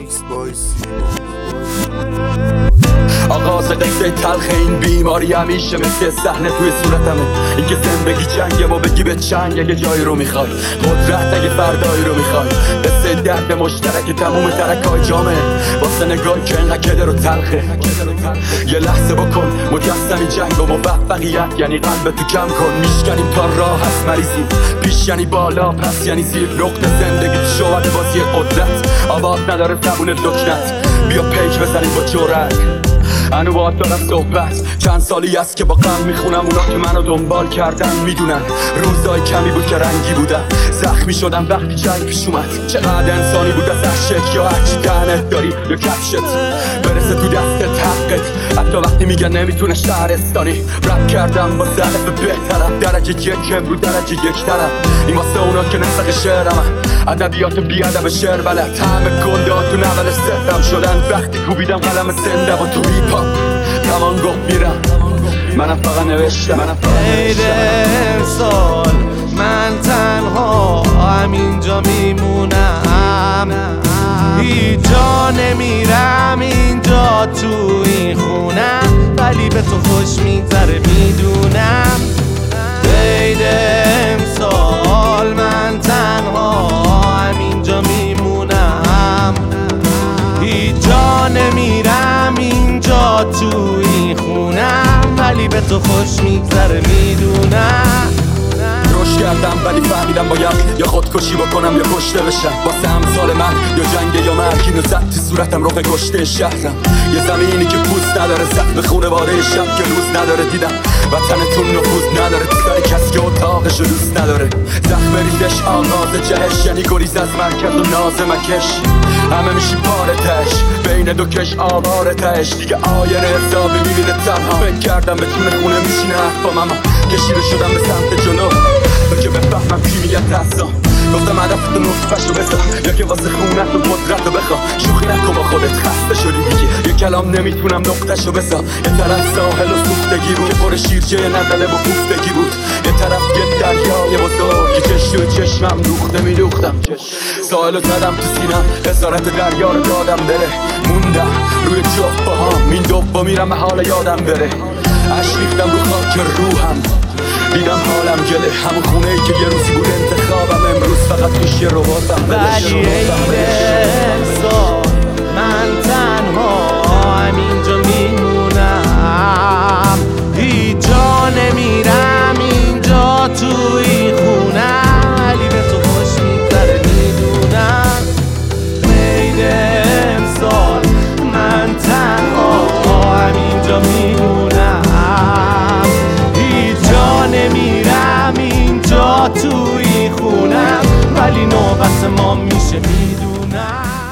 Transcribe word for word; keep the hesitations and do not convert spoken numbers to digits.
میکس بای سیما. آغاز قصه تلخ این بیماری همیشه مثل صحنه توی صورتمه. اینکه زندگی جنگه و بگی به چنگ اگه جایی رو میخوای، قدرت اگه فردایی رو میخوای. قصه درد مشترک تموم ترکای جامعه واسه نگاهی که اینقدر کدر و تلخه. یه لحظه بکن مجسمی جنگ و موفقیت یعنی قلب تو کم کن. میشکنیم تا راه هست مریضیم، پیش یعنی بالا پس یعنی زیر. نقطه زندگی تو شواده بازی قدرت، آواز نداره زبون دکنت. بیا پیک بزنیم با جرأت. انو باید دارم صحبت. چند سالی است که با غم میخونم اونا که منو دنبال کردن میدونن روزای کمی بود که رنگی بودم، زخمی شدم وقتی جنگ پیش اومد. چقدر انسانی بود از عشق یا هرچی دهنت داری یا کفشت برسه تو دستت حقت. حتی وقتی میگن نمیتونه شهرستانی رپ کردم با ظرف بهترم. درجه یکم رو درجه یک ترم. این واسه اونا که نسق شعرم ادبیات بیادب شعر بلد. همه گنده تو نول سفرم شدن وقتی کوبیدم قلم زنده و تو هیپ هاپ تمام گفت میرم. منم فقط نوشتم عید امسال من تنها همینجا میمونم، هیچ جا نمیرم اینجا تو این خونم، ولی به تو خوش میگذره میدونم. عید امسال من تنها همینجا میمونم، هیچ جا نمیرم اینجا تو این خونم، ولی به تو خوش میگذره میدونم. روش کردم ولی فهمیدم باید یا خودکشی بکنم یا کشته بشم. واسه امثال من یا جنگ یا مرگ. اینو زد تو صورتم رخ کشته شهرم. یه زمینی که پوست نداره، زخم خونواده شب که روز نداره. دیدم وطنتون نفوذ نداره تو سر کسی که اتاقشو دوست نداره. زخم ریزش آغاز جهش یعنی گریز از مرکز و ناز مکش. همه میشی پاره تش بین دو کش آواره تش. دیگه آینه حسابی میبینه تنها. فکر کردم بتونه خونه میشینه حرفام اما کشیده شدم به سمت جلو تا که بفهمم کی میگه تحصا. گفتم هدفتو نطفشو بسا یا که واسه خونت و قدرت رو بخوا. شوخی نکن با خودت خسته شدی دیگه. یه کلام نمیتونم نقطشو بسا. یه طرف ساحل و سوختگی بود که پر شیرجه ندله و کوفتگی بود. یه طرف یه دریای بزرگ که چشم و چشمم دوخته میدوختم. ساحلو زدم تو سینم، اسارت دریا رو دادم بره. موندم روی جفت با هم این دوبا میرم حال یادم بره. عشق ریختم رو خاک روحم، دیدم حالم گله. همون خونه ای که یه روزی بود انتخابم، امروز فقط توش یه روباتم. ولی عید امسال من تنها همینجا میمونم، هیچ جا نمیرم اینجا تو این خونم، ولی به تو خوش میگذره میدونم. عید امسال من تنها همینجا میمونم، هیچ جا نمیرم اینجا تو این خونم، ولی نوبت ما میشه میدونم.